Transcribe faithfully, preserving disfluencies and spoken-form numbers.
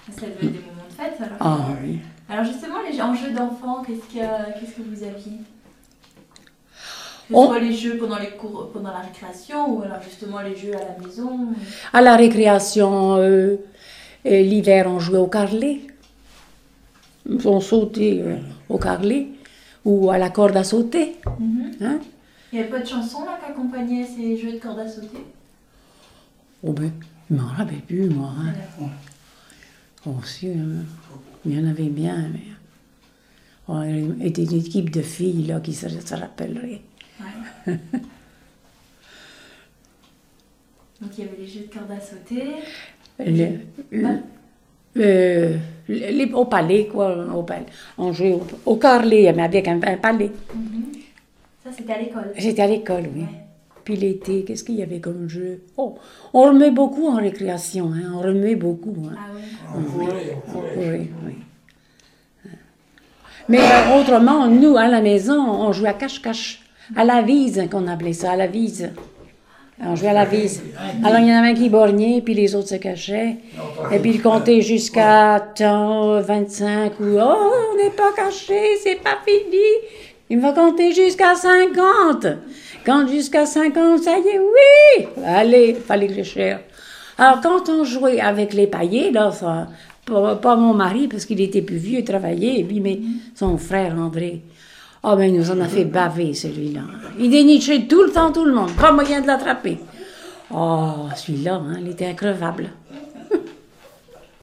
Ça devait être des moments de fête alors. Ah oui. Alors justement, les en jeux d'enfants, qu'est-ce que, qu'est-ce que vous aviez? Que ce On- soit les jeux pendant, les cours, pendant la récréation ou alors justement les jeux à la maison. À la récréation, euh, euh, l'hiver, on jouait au carrelé. On sautait euh, au carrelé ou à la corde à sauter. Mhm. Hein? Il n'y avait pas de chansons là qui accompagnaient ces jeux de corde à sauter? Oh ben, je m'en rappelle plus, moi. Hein. Voilà. Oh, si, hein. Il y en avait bien, mais... Oh, il y était une équipe de filles là, qui se, se rappelleraient. Ouais. Donc il y avait les jeux de corde à sauter. Le, le, euh, les, au palais, quoi. Au palais. On jouait au, au carrelé, mais avec un, un palais. Mhm. Ça c'était à l'école. J'étais à l'école, oui. Ouais. Puis l'été, qu'est-ce qu'il y avait comme jeu? Oh, on remuait beaucoup en récréation, hein. On remuait beaucoup. Hein. Ah oui. On courait, on courait. Oui, oui. Mais euh, autrement, nous, à la maison, on jouait à cache-cache. À la vise, qu'on appelait ça, à la vise. On jouait à la vise. Alors, il y en avait un qui borgnait, puis les autres se cachaient. Et puis, ils comptaient jusqu'à tant, vingt-cinq, ou « Oh, on n'est pas cachés, c'est pas fini. » Il va compter jusqu'à cinquante. Quand jusqu'à cinquante, ça y est, oui! Allez, fallait réfléchir. Alors, quand on jouait avec les paillets, là, ça, pas, pas mon mari, parce qu'il était plus vieux, il travaillait, et puis mais son frère André. Oh, ben, il nous en a fait baver, celui-là. Il dénichait tout le temps tout le monde, pas moyen de l'attraper. Oh, celui-là, hein, il était increvable.